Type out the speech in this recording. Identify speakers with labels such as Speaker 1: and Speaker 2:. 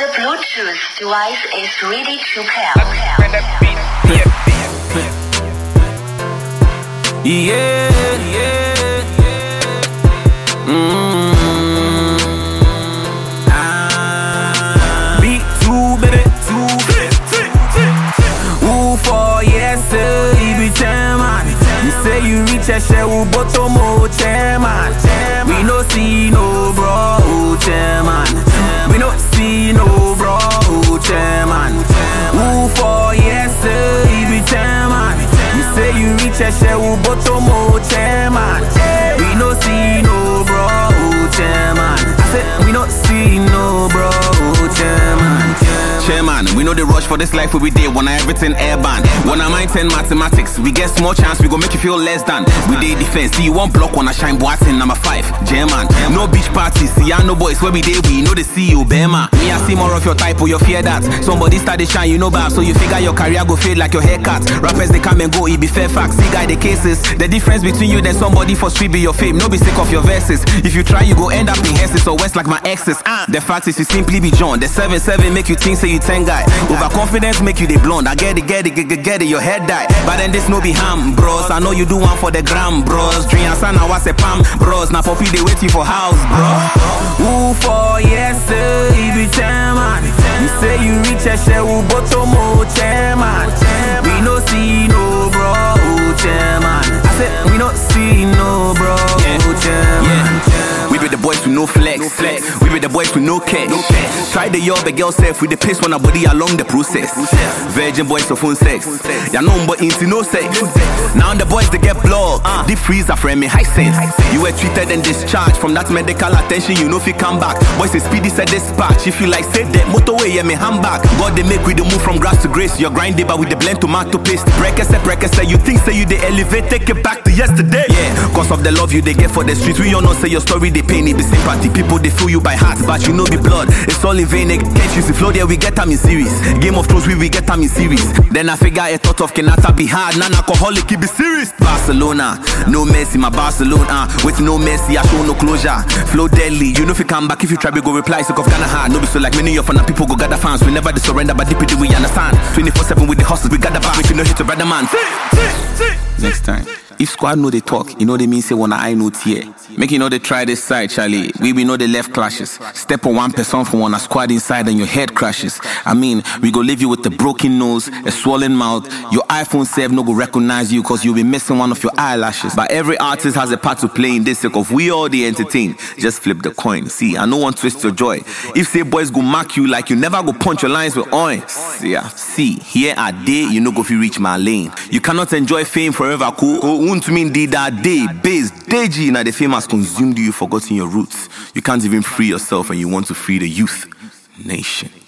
Speaker 1: The Bluetooth device is ready to pair.
Speaker 2: Beat 2, baby, 2. Ooh, 4, yes, sir, he be chairman. You say you reach a shell, but no more chairman. We no see no bro, chairman. We no see no bro, chairman. Ooh, 4, yes, sir, he be chairman. You say you reach a shell, but no more chairman. We no see no bro, chairman. I said we no see no bro, chairman.
Speaker 3: Chairman, we know the rush for this life we did. Wanna everything airborne. Wanna mind 10 mathematics. We get small chance, we gon' make you feel less than. We did defense, see you one block, wanna shine boating. Number 5, German. No beach parties, see I know boys where we did, we know the CEO, Bema. Me I see more of your type or you fear that. Somebody started shine, you know bad, so you figure your career go fade like your haircut. Rappers they come and go, it be fair facts. See guy the cases. The difference between you and somebody for street be your fame. No be sick of your verses. If you try, you go end up in Hesses or West like my exes. The fact is you simply be John. The 7-7 make you think say you 10 guy. Overconfidence make you the blonde. I get it, your head die. But then this no be ham, bros. I know you do one for the gram, bros. Dream and son, I was a pam, bros. Now poppy they waiting for house, bro.
Speaker 2: Ooh, 4, yes, sir, he be chairman. You say you reach a shell, but no more chairman. We no see no bro, chairman. I said we no see no bro, chairman.
Speaker 3: We be the boys with no flex. We be the boys with no cash. Try the yob a girl self with the pace when a body along the process. Virgin boys of phone sex. Ya know but into no sex. Now the boys they get blocked. Deep freezer friend me high sense. You were treated and discharged from that medical attention. You know if you come back. Boys say speedy said dispatch. If you like say that motorway yeah me handbag. God they make we the move from grass to grace. You're grinding but with the blend tomato paste. Breakers say you think say you the elevate take it back to yesterday. Yeah, cause of the love you they get for the streets. We all know say your story they pain it be sympathy. People they feel you by heart but you know be blood. It's all in vain. Can't use the flow there we get them in series. Game of Thrones we get them in series. Then I figure a thought of Kenata be hard. Non-alcoholic it be serious. Barcelona, no Messi my Barcelona. With no Messi I show no closure. Flow deadly, you know if you come back if you try we go reply. So of Ghana hard. No be so like many of our people go gather fans. We never surrender but deep we understand. 24/7 with the hustlers we got the back. If you know hit a brother man. Next time. If squad know they talk, you know they mean say wanna I know here. Make you know they try this side, Charlie. We know the left clashes. Step on one person from one squad inside and your head crashes. I mean, we go leave you with a broken nose, a swollen mouth. Your iPhone 7 no go recognize you cause you'll be missing one of your eyelashes. But every artist has a part to play in this sake of we all the entertain. Just flip the coin. See, I no one twist your joy. If say boys go mark you like you never go punch your lines with oil. Yeah, see, here are day, you know go if you reach my lane. You cannot enjoy fame forever, cool. Won't mean did that day, base, Deji, now the fame has consumed you, forgotten your roots. You can't even free yourself and you want to free the youth. Nation.